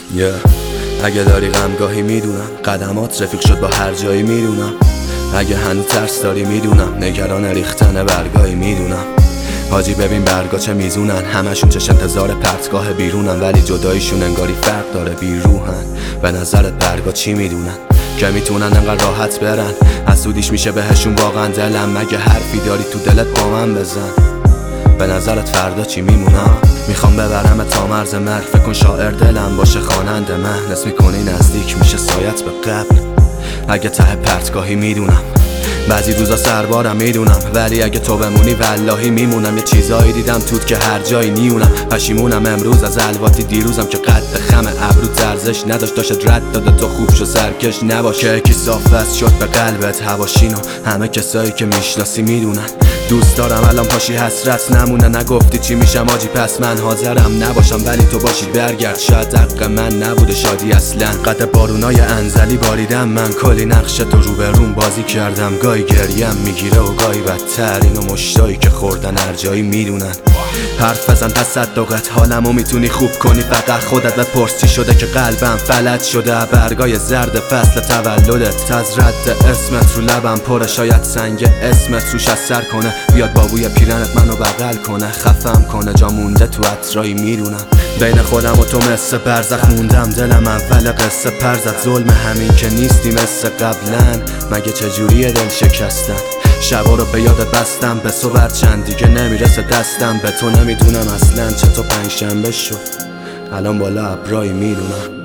اگه داری غمگاهی میدونم، قدمات رفیق شد با هر جایی میدونم. اگه هنوز ترس داری میدونم، نگران ریختن برگاهی میدونم. حاجی ببین برگا چه میزونن، همشون چش انتظار پرتگاه بیرونن، ولی جداییشون انگاری فرق داره بیروحن. به نظرت برگا چی میدونن که میتونن انقدر راحت برن؟ حسودیش میشه بهشون واقعا دلم. مگه حرفی داری تو دلت با من بزن؟ به نظرت فردا چی میمونم؟ میخوام ببرم تا مرز مرگ، فکر کن شاعر دلم باشه خواننده من. حس میکنی نزدیک میشه سایت به قبل. اگه ته پرتگاهی میدونم، بعضی روزا سربارم میدونم، ولی اگه تو بمونی والله میمونم. یه چیزایی دیدم توت که هر جایی نیونم. پشیمونم امروز از الواتی دیروزم که قد خم ابرو ارزش نداشت. داشت رد داده تو خوب شو سرکش نباش که یکی صاف شد به قلبت هواشینو. همه کسایی که میشناسی میدونن دوست دارم الان پاشی حسرت نمونه. نگفتی چی میشم آجی پس من حاضرم نباشم، ولی تو باشی برگرد. شاید حق من نبوده شادی اصلا. قد بارونای انزلی باریدم من، کلی نقش تو روبروم بازی کردم. گاهی گریم میگیره و گاهی بدتر، اینو مشتایی که خوردن هر جایی میدونن. حرف بزن تصدقت حالمو میتونی خوب کنی، فقط خودت بپرس چی شده که قلبم فلج شده. برگای زرد فصل تولدت از رد اسمت رو لبم پره، شاید سنگ اسمت روش اثر کنه. بیاد بابوی پیرنت منو بغل کنه، خفم کنه. جا مونده تو عطرایی میدونم، بین خودم و تو مثل برزخ موندم. دلم اول قصه پرزد، ظلم همین که نیستی مثل قبلن. مگه چجوریه دل شکستن؟ شبا رو به یادت بستم، به صبح چند دیگه نمیرسه دستم. به تو نمیدونم اصلا چطور پنجشنبه شد، الان بالا ابرایی میدونم.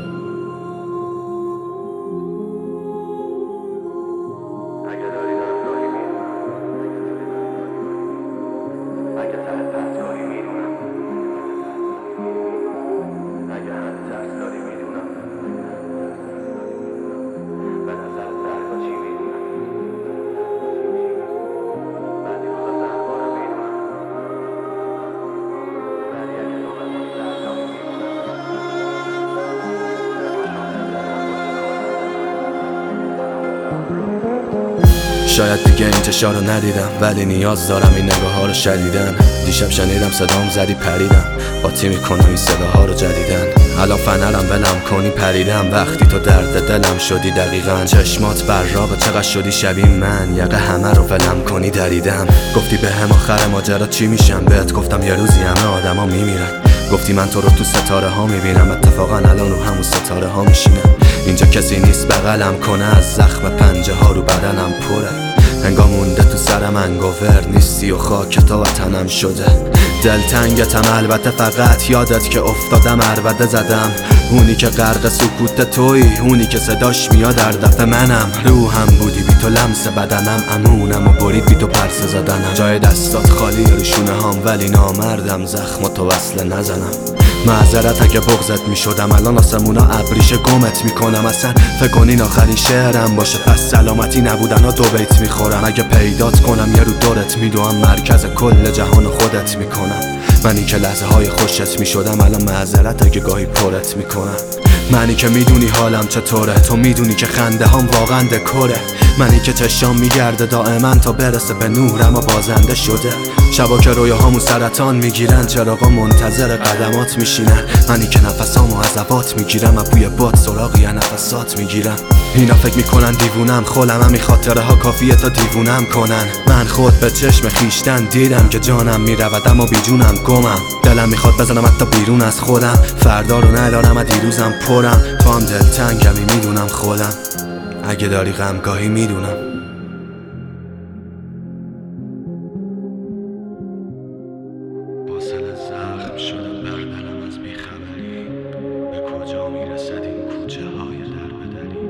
شاید دیگه این چشا رو ندیدم، ولی نیاز دارم این نگاه ها رو شدیدن. دیشب شنیدم صدام زدی پریدم، قاطی میکنم این صداها رو جدیدن. الان فنرم ولم کنی پریدم، وقتی تو درد دلم شدی دقیقا. چشمات براقه چقدر شدی شبیه من، یقه همه رو ولم کنی دریدم. گفتی به هم آخر ماجرا چی میشم، بهت گفتم یه روزی همه آدما میمیرن. گفتی من تو رو تو ستاره ها میبینم، اتفاقا الان رو همون ستاره ها میشینم. اینجا کسی نیست بغلم کنه، از زخم پنجه ها رو بدنم پره. انگار مونده تو سرم انگوور نیستی و خاک تا وطنم شده. دلتنگتم البته، فقط یادت که افتادم عربده زدم. اونی که غرق سکوت تویی، اونی که صداش میاد در دفع منم. روحم بودی بی تو لمس بدنم، امونم و برید بی تو پرسه زدنم. جای دستات خالی رو شونه هام، ولی نامردم زخم تو وصله نزنم. معذرت اگه بغضت میشدم، الان آسمونا ابریشه گمت میکنم. اصلا فکر کنین آخرین شعرم باشه، پس سلامتی نبودن ها 2 بیت میخورم. اگه پیدات کنم یه رو دورت میدوم، مرکز کل جهان خودت میکنم. منی که لحظه های خوشت میشدم، الان معذرت اگه گاهی پرت میکنم. منی که میدونی حالم چطوره، تو میدونی که خنده هام واقعا دکوره. منی که چشام میگرده دائما تا برسه به نور، اما بازنده شده. شبا که رویاهامو سرطان میگیرن، چراغا منتظر قدمات میشینن. منی که نفسامو عذابات میگیرم، از بوی باد سراغی نفسات میگیرم. اینا فکر میکنن دیوونم، خولم همین خاطره ها کافیه تا دیوونم کنن. من خود به چشم خیشتن دیدم که جانم میرود اما بیجونم گمم. دلم میخواد بزنم حتی بیرون از خودم، فردا رو ندارم از دیروزم پرم. تو هم دلتنگمی میدونم خودم، اگه داری غمگاهی میدونم. واصل زخم شده بر دلم از بیخبری، به کجا میرسد این کوچه های در بدری؟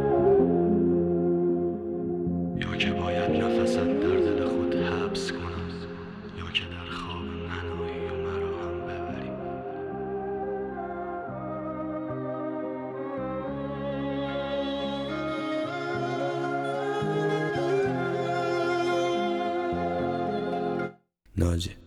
یا که باید نفست در دل خود حبس کنم، یا که در خواب منایی و مرا هم ببری. ناجی